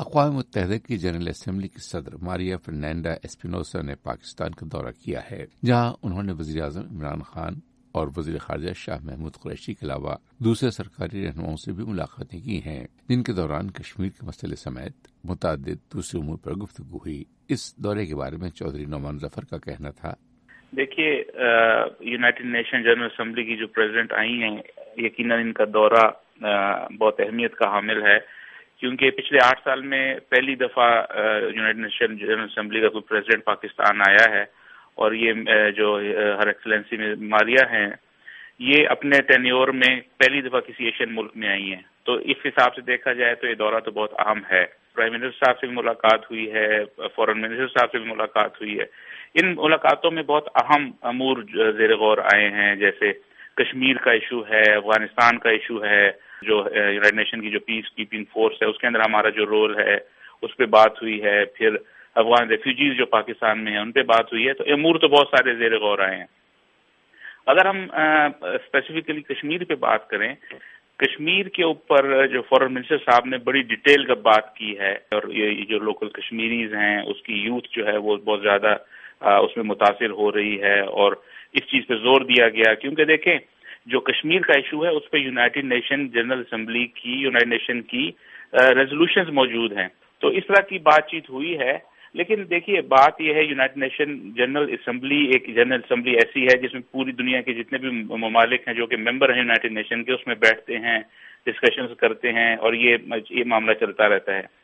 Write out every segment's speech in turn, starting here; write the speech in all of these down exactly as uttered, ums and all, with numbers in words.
اقوام متحدہ کی جنرل اسمبلی کی صدر ماریا فرنینڈا اسپینوسا نے پاکستان کا دورہ کیا ہے، جہاں انہوں نے وزیر اعظم عمران خان اور وزیر خارجہ شاہ محمود قریشی کے علاوہ دوسرے سرکاری رہنماؤں سے بھی ملاقاتیں کی ہیں، جن کے دوران کشمیر کے مسئلے سمیت متعدد دوسرے امور پر گفتگو ہوئی۔ اس دورے کے بارے میں چودھری نعمان ظفر کا کہنا تھا، دیکھیے یونائٹڈ نیشن جنرل اسمبلی کی جو پریزیڈنٹ آئی ہیں، یقیناً ان کا دورہ بہت اہمیت کا حامل ہے، کیونکہ پچھلے آٹھ سال میں پہلی دفعہ یونائٹڈ نیشن جنرل اسمبلی کا کوئی پریزیڈنٹ پاکستان آیا ہے، اور یہ جو ہر ایکسلنسی میں ماریا ہیں، یہ اپنے ٹینیور میں پہلی دفعہ کسی ایشین ملک میں آئی ہیں، تو اس حساب سے دیکھا جائے تو یہ دورہ تو بہت اہم ہے۔ پرائم منسٹر صاحب سے بھی ملاقات ہوئی ہے، فورن منسٹر صاحب سے بھی ملاقات ہوئی ہے۔ ان ملاقاتوں میں بہت اہم امور زیر غور آئے ہیں، جیسے کشمیر کا ایشو ہے، افغانستان کا ایشو ہے، جو یونائٹڈ نیشن کی جو پیس کیپنگ فورس ہے اس کے اندر ہمارا جو رول ہے اس پہ بات ہوئی ہے، پھر افغان ریفیوجیز جو پاکستان میں ہیں ان پہ بات ہوئی ہے، تو امور تو بہت سارے زیر غور آئے ہیں۔ اگر ہم اسپیسیفکلی کشمیر پہ بات کریں، کشمیر کے اوپر جو فورن منسٹر صاحب نے بڑی ڈیٹیل کا بات کی ہے، اور یہ جو لوکل کشمیریز ہیں اس کی یوتھ جو ہے وہ بہت زیادہ اس میں متاثر ہو رہی ہے، اور اس چیز پہ زور دیا گیا، کیونکہ دیکھیں جو کشمیر کا ایشو ہے اس پہ یونائٹڈ نیشن جنرل اسمبلی کی یونائٹڈ نیشن کی ریزولوشنز موجود ہیں، تو اس طرح کی بات چیت ہوئی ہے۔ لیکن دیکھیے بات یہ ہے، یونائٹڈ نیشن جنرل اسمبلی ایک جنرل اسمبلی ایسی ہے جس میں پوری دنیا کے جتنے بھی ممالک ہیں جو کہ ممبر ہیں یونائٹڈ نیشن کے، اس میں بیٹھتے ہیں، ڈسکشنز کرتے ہیں، اور یہ یہ معاملہ چلتا رہتا ہے۔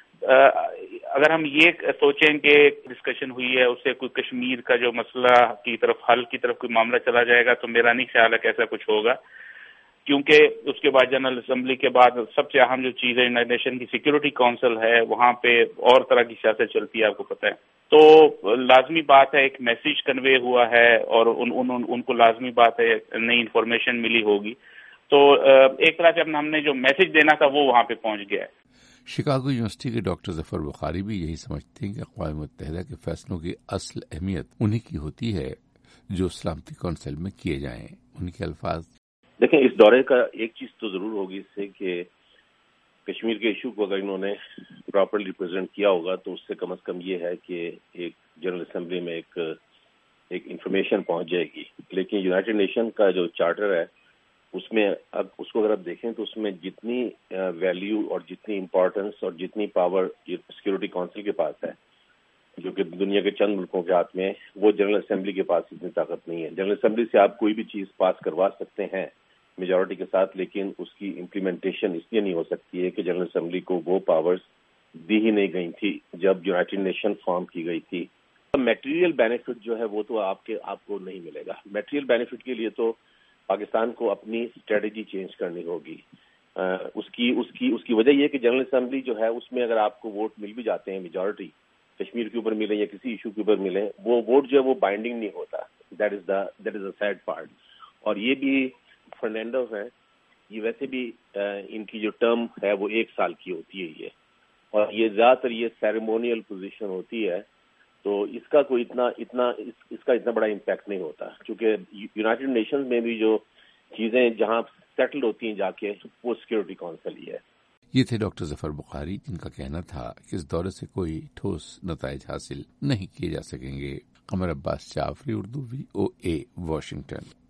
اگر ہم یہ سوچیں کہ ڈسکشن ہوئی ہے اس سے کوئی کشمیر کا جو مسئلہ کی طرف حل کی طرف کوئی معاملہ چلا جائے گا، تو میرا نہیں خیال ہے کہ ایسا کچھ ہوگا، کیونکہ اس کے بعد جنرل اسمبلی کے بعد سب سے اہم جو چیز ہے یونائٹڈ نیشن کی سیکیورٹی کونسل ہے، وہاں پہ اور طرح کی سیاست چلتی ہے، آپ کو پتہ ہے، تو لازمی بات ہے ایک میسیج کنوے ہوا ہے، اور ان, ان, ان کو لازمی بات ہے نئی انفارمیشن ملی ہوگی، تو ایک طرح سے ہم نے جو میسیج دینا تھا وہ وہاں پہ پہنچ گیا ہے۔ شکاگو یونیورسٹی کے ڈاکٹر ظفر بخاری بھی یہی سمجھتے ہیں کہ اقوام متحدہ کے فیصلوں کی اصل اہمیت انہی کی ہوتی ہے جو سلامتی کونسل میں کیے جائیں۔ ان کے الفاظ، دیکھیں اس دورے کا ایک چیز تو ضرور ہوگی اس سے کہ کشمیر کے ایشو کو اگر انہوں نے پراپرلی ریپرزینٹ کیا ہوگا تو اس سے کم از کم یہ ہے کہ ایک جنرل اسمبلی میں ایک ایک انفارمیشن پہنچ جائے گی۔ لیکن یونائٹڈ نیشن کا جو چارٹر ہے اس میں اب اس کو اگر آپ دیکھیں تو اس میں جتنی ویلیو اور جتنی امپورٹنس اور جتنی پاور سیکیورٹی کونسل کے پاس ہے، جو کہ دنیا کے چند ملکوں کے ہاتھ میں، وہ جنرل اسمبلی کے پاس اتنی طاقت نہیں ہے۔ جنرل اسمبلی سے آپ کوئی بھی چیز پاس کروا سکتے ہیں میجورٹی کے ساتھ، لیکن اس کی امپلیمنٹیشن اس لیے نہیں ہو سکتی ہے کہ جنرل اسمبلی کو وہ پاورز دی ہی نہیں گئی تھی جب یونائٹڈ نیشن فارم کی گئی تھی۔ میٹیریل بینیفٹ جو ہے وہ تو آپ کے آپ کو نہیں ملے گا۔ میٹیریل بینیفٹ کے لیے تو پاکستان کو اپنی اسٹریٹجی چینج کرنی ہوگی۔ اس کی اس کی اس کی وجہ یہ کہ جنرل اسمبلی جو ہے اس میں اگر آپ کو ووٹ مل بھی جاتے ہیں، میجورٹی کشمیر کے اوپر ملیں یا کسی ایشو کے اوپر ملیں، وہ ووٹ جو ہے وہ بائنڈنگ نہیں ہوتا۔ That is the that is the sad part. اور یہ بھی فرنینڈو ہے، یہ ویسے بھی ان کی جو ٹرم ہے وہ ایک سال کی ہوتی ہے، یہ اور یہ زیادہ تر یہ سیریمونیل پوزیشن ہوتی ہے، تو اس کا کوئی اتنا اتنا اس, اس کا اتنا بڑا امپیکٹ نہیں ہوتا، کیونکہ یونائٹڈ نیشنز میں بھی جو چیزیں جہاں سیٹل ہوتی ہیں جا کے وہ سیکیورٹی کونسل ہی ہے۔ یہ تھے ڈاکٹر ظفر بخاری، جن کا کہنا تھا کہ اس دورے سے کوئی ٹھوس نتائج حاصل نہیں کیے جا سکیں گے۔ Qamar Abbas Jafri, Urdu V O A, Washington.